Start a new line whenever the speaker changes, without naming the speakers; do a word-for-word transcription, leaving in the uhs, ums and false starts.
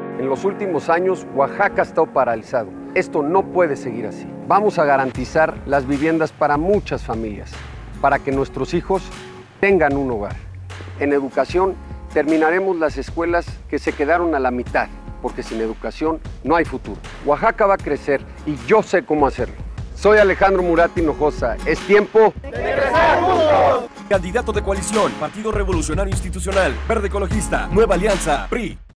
En los últimos años, Oaxaca ha estado paralizado. Esto no puede seguir así. Vamos a garantizar las viviendas para muchas familias, para que nuestros hijos tengan un hogar. En educación, terminaremos las escuelas que se quedaron a la mitad, porque sin educación no hay futuro. Oaxaca va a crecer y yo sé cómo hacerlo. Soy Alejandro Murat Hinojosa. Es tiempo de crecer juntos.
Candidato de coalición, Partido Revolucionario Institucional, Verde Ecologista, Nueva Alianza, P R I.